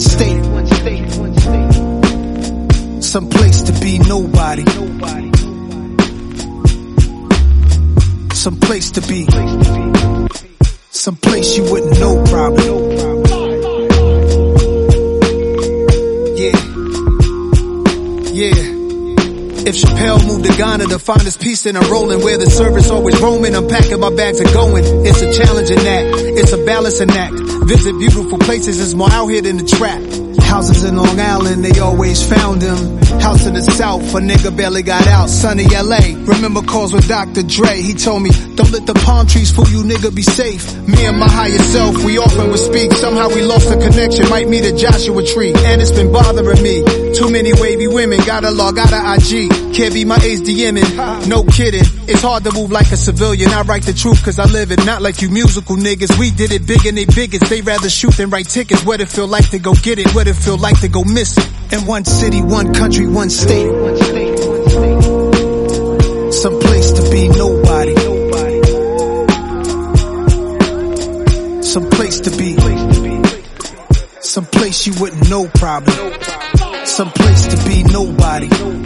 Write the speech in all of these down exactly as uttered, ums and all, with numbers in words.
state. Some place to be nobody. Some place to be. Some place you wouldn't know probably. Yeah. Yeah. If Chappelle moved to Ghana to find his peace, then I'm rolling where the service always roaming. I'm packing my bags and going. It's a challenging act. It's a balancing act. Visit beautiful places. It's more out here than the trap. Houses in Long Island, they always found him. House in the South, a nigga barely got out. Sunny L A, remember calls with Doctor Dre. He told me, don't let the palm trees fool you, nigga, be safe. Me and my higher self, we often would speak. Somehow we lost the connection, might meet a Joshua tree. And it's been bothering me. Too many wavy women, gotta log out of I G. Can't be my age DMing, no kidding. It's hard to move like a civilian. I write the truth cause I live it, not like you musical niggas. We did it big and they bigots. They rather shoot than write tickets. What it feel like to go get it, what it feel like to go miss it. In one city, one country, one state. Some place to be nobody. Some place to be. Some place you wouldn't know probably. Some place to be nobody.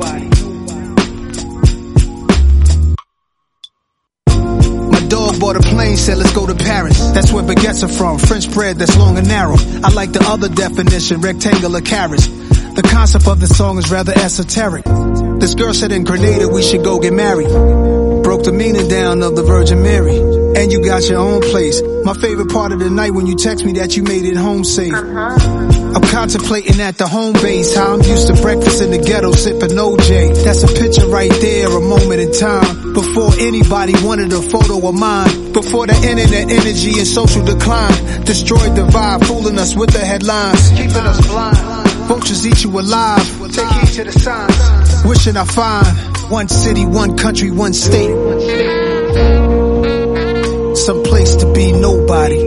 Dog bought a plane, said let's go to Paris. That's where baguettes are from, French bread that's long and narrow. I like the other definition, rectangular carrots. The concept of the song is rather esoteric. This girl said in Grenada we should go get married. Broke the meaning down of the Virgin Mary. And you got your own place. My favorite part of the night when you text me that you made it home safe. I'm contemplating at the home base how I'm used to breakfast in the ghetto sipping O J. That's a picture right there, a moment in time. Before anybody wanted a photo of mine. Before the internet energy and social decline destroyed the vibe, fooling us with the headlines, keeping us blind. Vultures eat you alive. Take heed to the signs. Wishing I find one city, one country, one state. Some place to be nobody.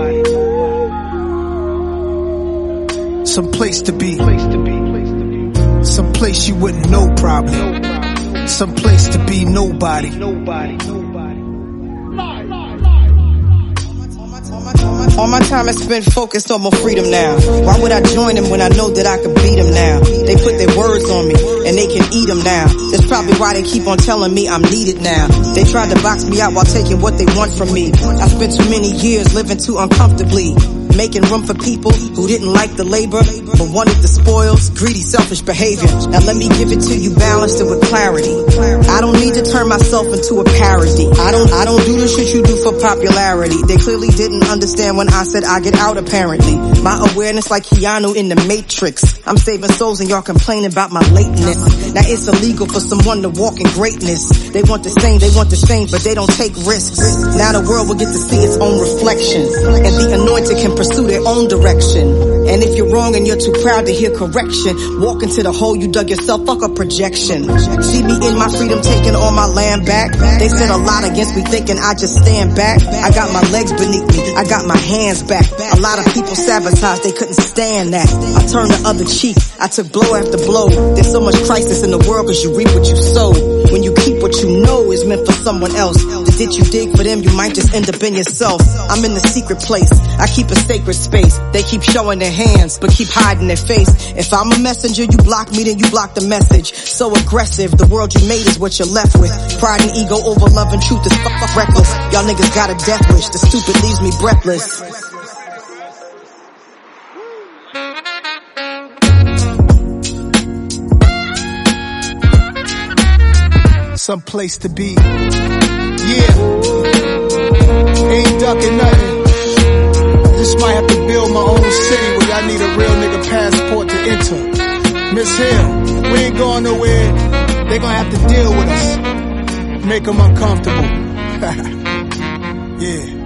Some place to be. Some place you wouldn't know probably. Some place to be nobody. All my time is spent focused on my freedom now. Why would I join them when I know that I could beat them now? They put their words on me and they can eat them now. That's probably why they keep on telling me I'm needed now. They tried to box me out while taking what they want from me. I spent too many years living too uncomfortably, making room for people who didn't like the labor but wanted the spoils, greedy, selfish behavior. Now let me give it to you balanced and with clarity. I don't need to turn myself into a parody. I don't I don't do the shit you do for popularity. They clearly didn't understand when I said I get out apparently. My awareness like Keanu in the Matrix. I'm saving souls and y'all complaining about my lateness. Now it's illegal for someone to walk in greatness. They want the same, they want the same, but they don't take risks. Now the world will get to see its own reflection, and the anointed can pursue their own direction. And if you're wrong and you're too proud to hear correction, walk into the hole you dug yourself, fuck a projection. See me in my freedom taking all my land back. They said a lot against me thinking I just stand back. I got my legs beneath me, I got my hands back. A lot of people sabotaged, they couldn't stand that. I turned the other cheek, I took blow after blow. There's so much crisis in the world cause you reap what you sow. When you keep what you know is meant for someone else, the ditch you dig for them you might just end up in yourself. I'm in the secret place, I keep a sacred space. They keep showing their hands but keep hiding their face. If I'm a messenger, you block me, then you block the message. So aggressive, the world you made is what you're left with. Pride and ego over love and truth is fuck, fuck reckless. Y'all niggas got a death wish, the stupid leaves me breathless. Some place to be. Yeah. Ain't ducking nothing. Just might have to build my own city where I need a real nigga passport to enter. Miss Hill, we ain't going nowhere. They gonna have to deal with us. Make them uncomfortable. Yeah.